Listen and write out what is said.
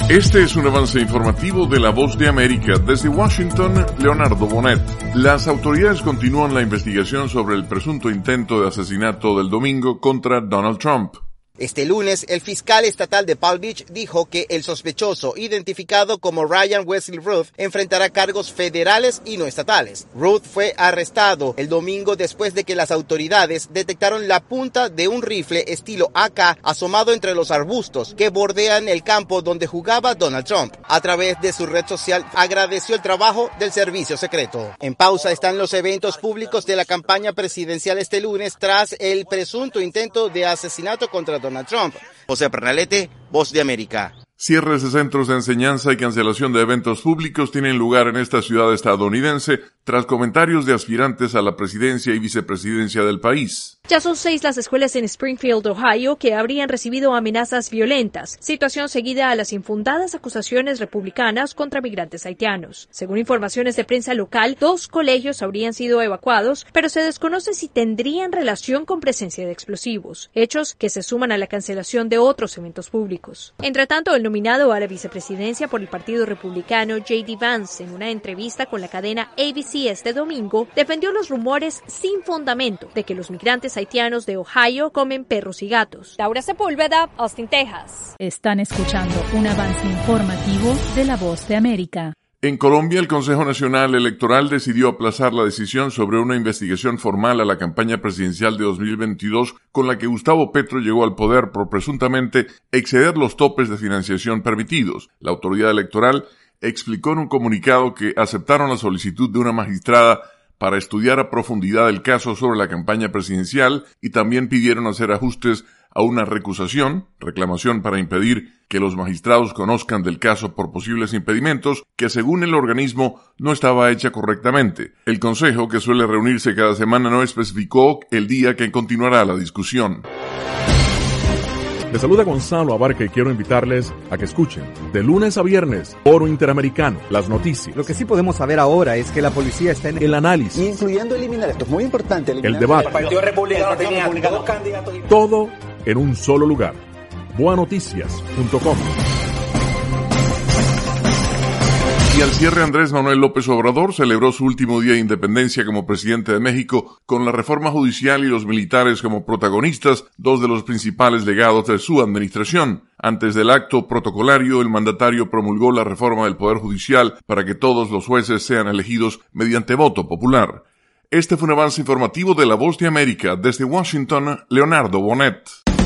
Este es un avance informativo de La Voz de América. Desde Washington, Leonardo Bonet. Las autoridades continúan la investigación sobre el presunto intento de asesinato del domingo contra Donald Trump. Este lunes, el fiscal estatal de Palm Beach dijo que el sospechoso, identificado como Ryan Wesley Ruth, enfrentará cargos federales y no estatales. Ruth fue arrestado el domingo después de que las autoridades detectaron la punta de un rifle estilo AK asomado entre los arbustos que bordean el campo donde jugaba Donald Trump. A través de su red social, agradeció el trabajo del servicio secreto. En pausa están los eventos públicos de la campaña presidencial este lunes tras el presunto intento de asesinato contra Donald Trump. José Pernalete, Voz de América. Cierres de centros de enseñanza y cancelación de eventos públicos tienen lugar en esta ciudad estadounidense tras comentarios de aspirantes a la presidencia y vicepresidencia del país. Ya son 6 las escuelas en Springfield, Ohio, que habrían recibido amenazas violentas, situación seguida a las infundadas acusaciones republicanas contra migrantes haitianos. Según informaciones de prensa local, 2 colegios habrían sido evacuados, pero se desconoce si tendrían relación con presencia de explosivos, hechos que se suman a la cancelación de otros eventos públicos. Entre tanto, el nominado a la vicepresidencia por el Partido Republicano, J.D. Vance, en una entrevista con la cadena ABC este domingo, defendió los rumores sin fundamento de que los migrantes haitianos de Ohio comen perros y gatos. Laura Sepúlveda, Austin, Texas. Están escuchando un avance informativo de La Voz de América. En Colombia, el Consejo Nacional Electoral decidió aplazar la decisión sobre una investigación formal a la campaña presidencial de 2022 con la que Gustavo Petro llegó al poder por presuntamente exceder los topes de financiación permitidos. La autoridad electoral explicó en un comunicado que aceptaron la solicitud de una magistrada para estudiar a profundidad el caso sobre la campaña presidencial y también pidieron hacer ajustes a una reclamación para impedir que los magistrados conozcan del caso por posibles impedimentos que según el organismo no estaba hecha correctamente. El Consejo, que suele reunirse cada semana, no especificó el día que continuará la discusión. Les saluda Gonzalo Abarca y quiero invitarles a que escuchen de lunes a viernes Foro Interamericano, las noticias. Lo que sí podemos saber ahora es que la policía está en el análisis, incluyendo eliminar, esto es muy importante, el debate, el Partido Republicano tenía 2 candidatos, todo en un solo lugar. Boanoticias.com. Y al cierre, Andrés Manuel López Obrador celebró su último día de independencia como presidente de México con la reforma judicial y los militares como protagonistas, 2 de los principales legados de su administración. Antes del acto protocolario, el mandatario promulgó la reforma del Poder Judicial para que todos los jueces sean elegidos mediante voto popular. Este fue un avance informativo de La Voz de América. Desde Washington, Leonardo Bonet.